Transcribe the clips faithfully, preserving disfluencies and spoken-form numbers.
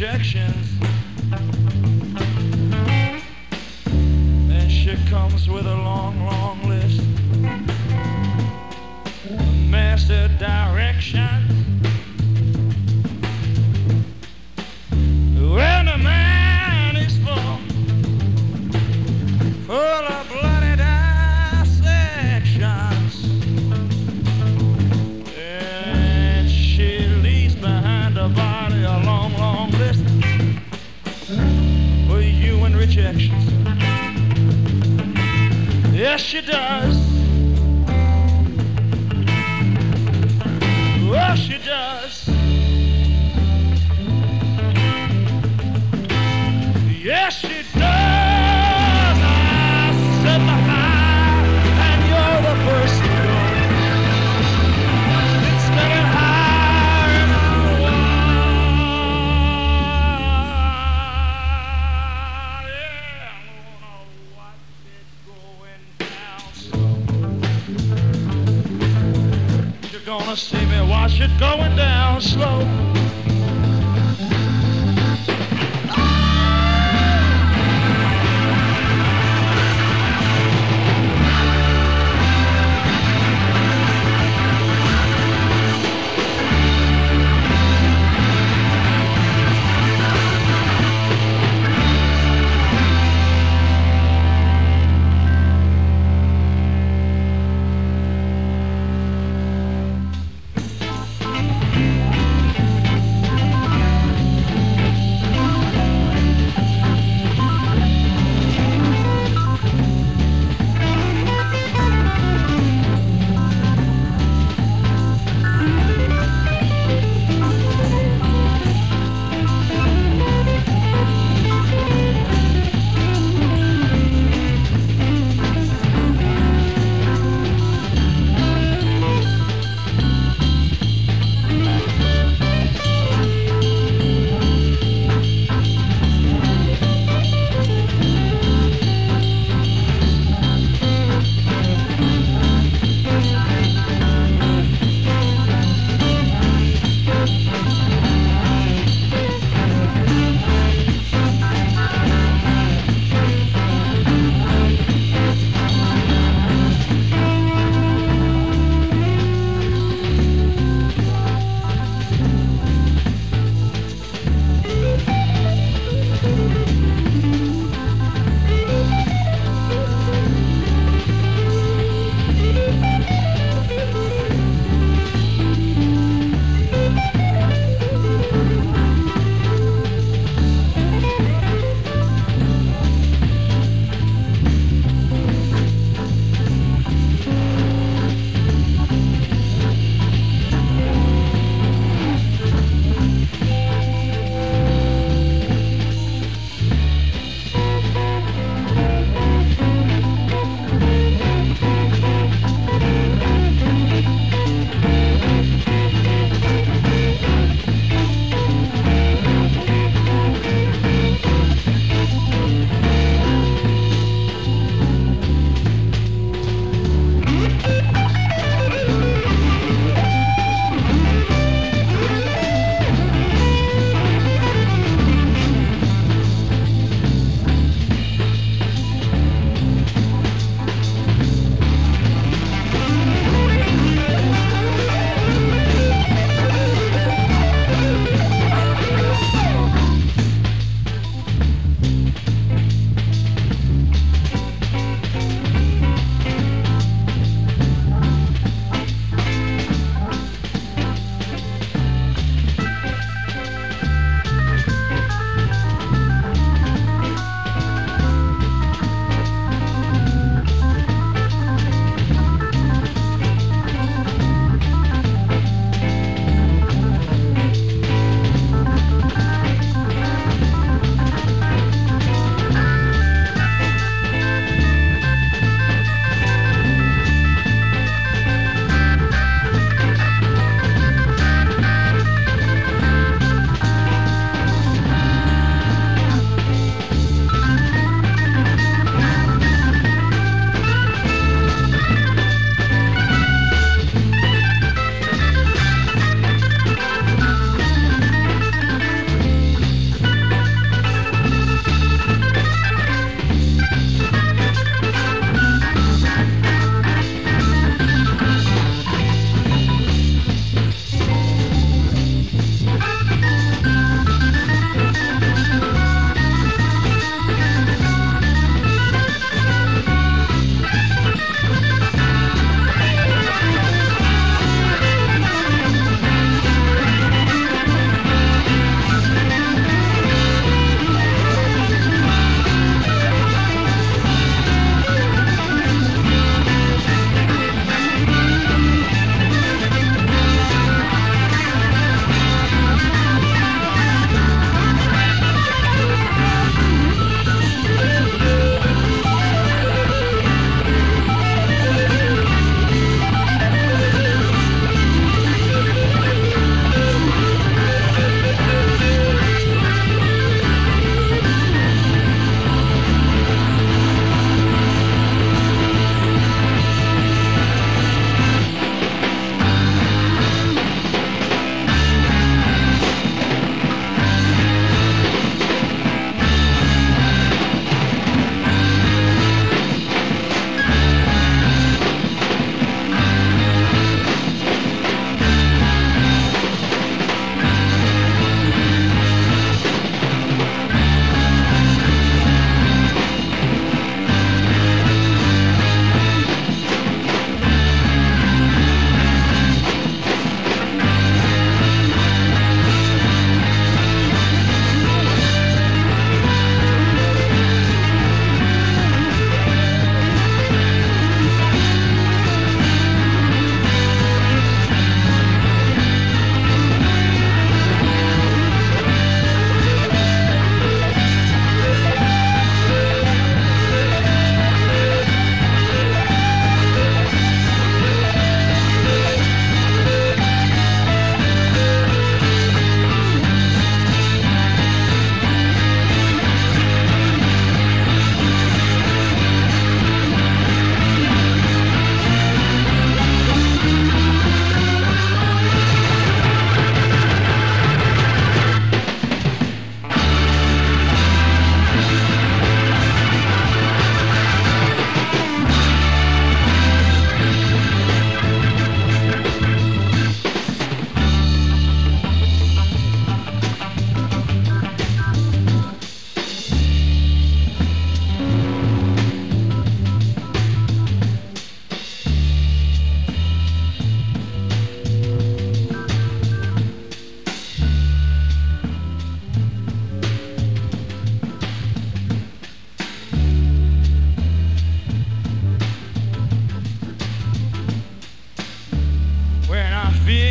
rejections. And she comes with a long, long list. Master direction. When a man is full, full of bloody dissections, and she leaves behind her body a long, long list for you and rejections. Yes, she does. Oh, she does. Yes, she does. I set the high, and you're the first to go. It's getting higher and higher. Yeah, I wanna watch it going down slow. You're gonna see me watch it going down slow.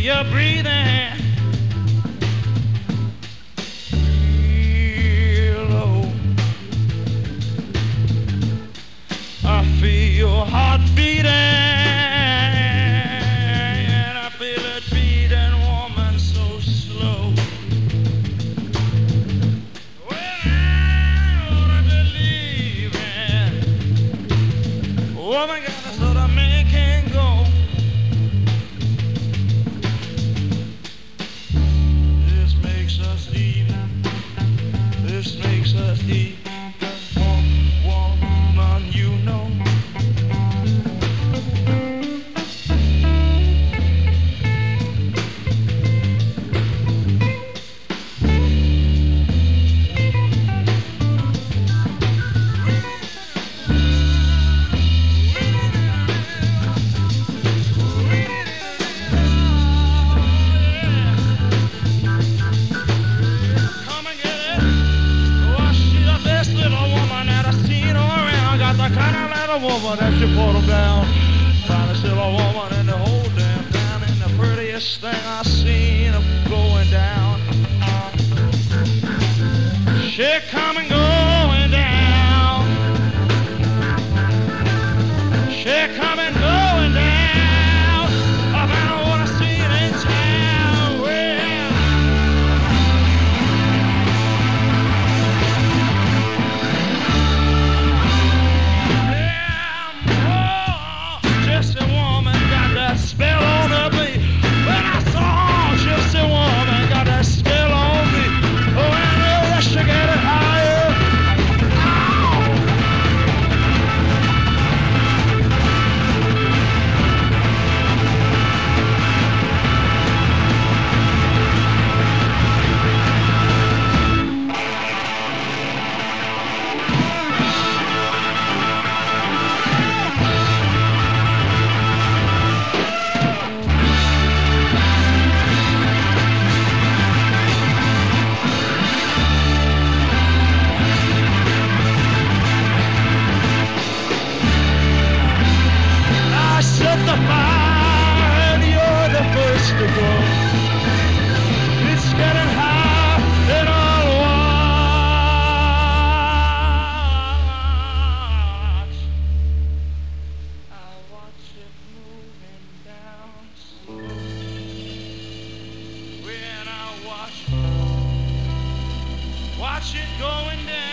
you're breathing real low. I feel your heart beating, and I feel it beating, woman, so slow. When I wanna believe in, woman, got us so the man can go. This makes us even. This makes us even. Woman, you know. Woman that you put them down, finest little woman in the whole damn town, and the prettiest thing I seen going down. She coming going down. She coming going down. I don't wanna see it in town. Well, spell on her me. When I saw her, just a woman got that spell on me. Oh, and the rest you get it higher. Set the fire and you're the first to go. It's getting hot and I'll watch. I'll watch it moving down slow. When I watch it, watch it going down.